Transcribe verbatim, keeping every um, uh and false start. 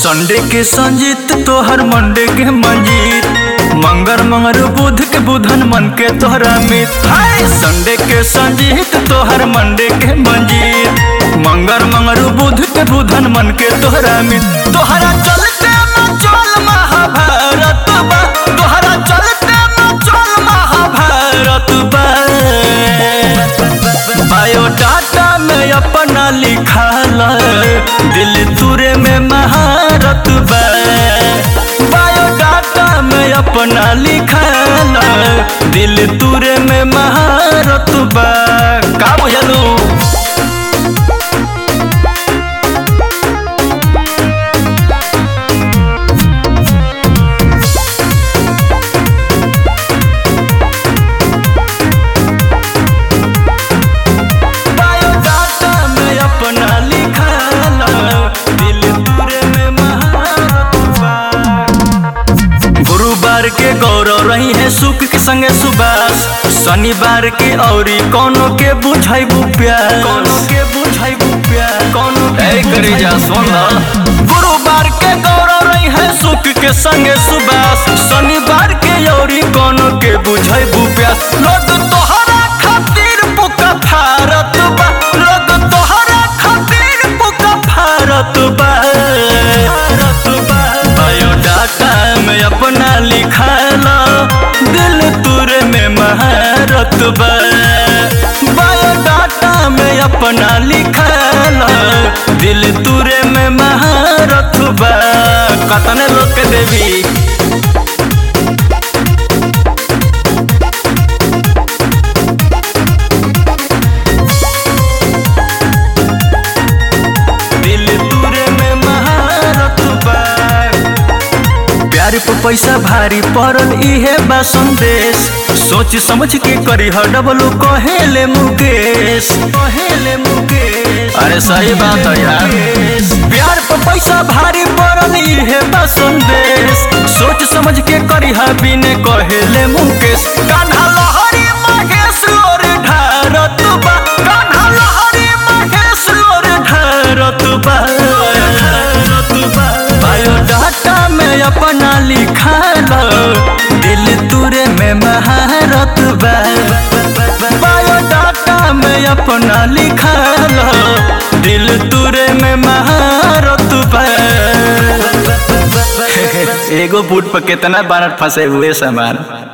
Sunday के संजीत तोहर Monday के मंजीत, मंगर मंगर बुध के बुधन मन के तोहरा मित। हाय संडे के संजीत तोहर मंडे के मंजीत, मंगर मंगर बुध के बुधन मन के तोहरा मित। तोहरा चलते मचल महाभारत बा, तोहरा चलते मचल महाभारत बा। बायोडाटा में अपना लिखाल, दिल तुरे में महारत बा। बायोडाटा में अपना लिखाल, दिल तुरे में महारत बा। का बुझलू? गुरुवार के गौरव रही है सुख के संगे सुबास, शनिवार के औरी कोनो के बुझाइबू प्यास, कोनो के बुझाइबू प्यास, कोनो के करे जा सोना। गुरुवार के गौरव रही है सुख के संगे सुबास, शनिवार के औरी कोनो के बुझाइबू प्यास। लोग तोहरा खातिर पुका भारत बा, लोग तोहरा खातिर पुका भारत बा। बायोडाटा में अपना लिखाला, दिल तुरे में महारत बा। बायोडाटा में अपना लिखाला, दिल तुरे में महारत बा। कतने लोग के देवी पे पैसा भारी पड़ल इहे बा संदेश, सोच समझ के करी ह डबलू कहेले मुकेश, कहेले मुकेश। अरे सही बात है यार, प्यार पे पैसा भारी पड़ल इहे बा संदेश, सोच समझ के करी ह बिने कहेले मुकेश। कान्हा लहरी महेश और ढारत बा, कान्हा लहरी महेश और ढारत बा। बायोडाटा में अपना लिखाल, दिल तुरे में महारत बा। बायोडाटा में अपना लिखाल, दिल तुरे में महारत बा। एगो बूट पर कितना बार फंसे हुए सामान।